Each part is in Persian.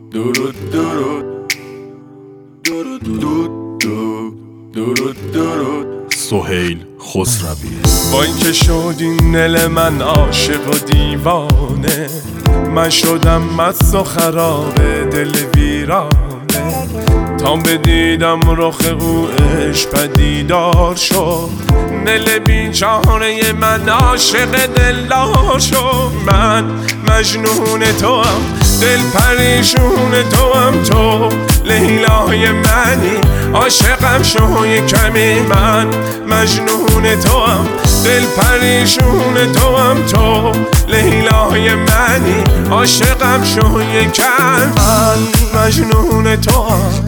درود درود درود درود درود درود سهیل خسروی. با اینکه شدی نل من عاشق و دیوانه، من شدم مست و خراب دل ویرانه. تا بدیدم رخ او عشق پدیدار شد، نل بیچاره من عاشق دلدار شد. من مجنون تو هم، دل پریشون تو هم، تو لیلای منی، عاشقم شوی کمی. من مجنون تو هم، دل پریشون تو هم، تو لیلای منی، عاشقم شوی کم. من مجنون تو هم،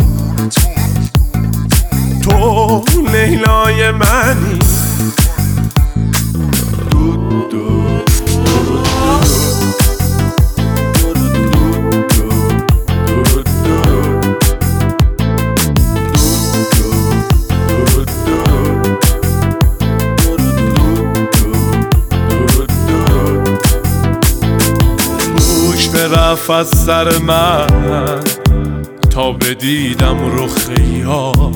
تو لیلای منی. رفت از سر من تا بدیدم رخ یار.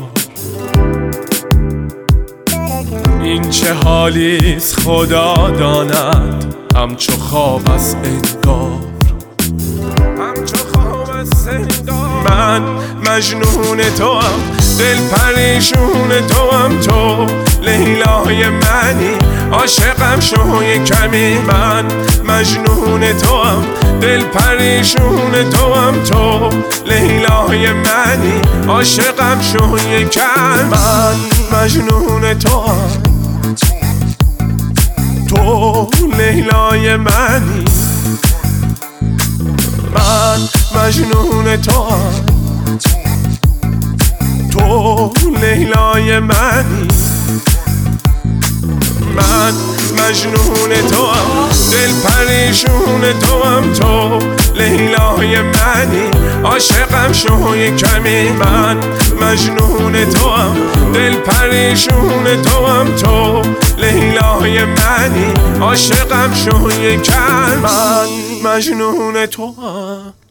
این چه حالیست خدا داند، همچو خواب است انگار، همچو خواب است انگار. من مجنون تو هم، دل پریشون تو هم، تو لیلای منی، عاشقم شوی کمی. من مجنون تو هم، دل پریشون تو هم، تو لیلای منی، عاشقم شوی کم. من مجنون تو هم، تو لیلای منی. من مجنون تو هم، تو لیلای منی. من مجنون تو هم، دل پریشون تو هم، تو لیلای منی، عاشقم شوی کمی. من مجنون تو هم، دل پریشون تو هم، تو لیلای منی، عاشقم شوی کم. من مجنون تو هم.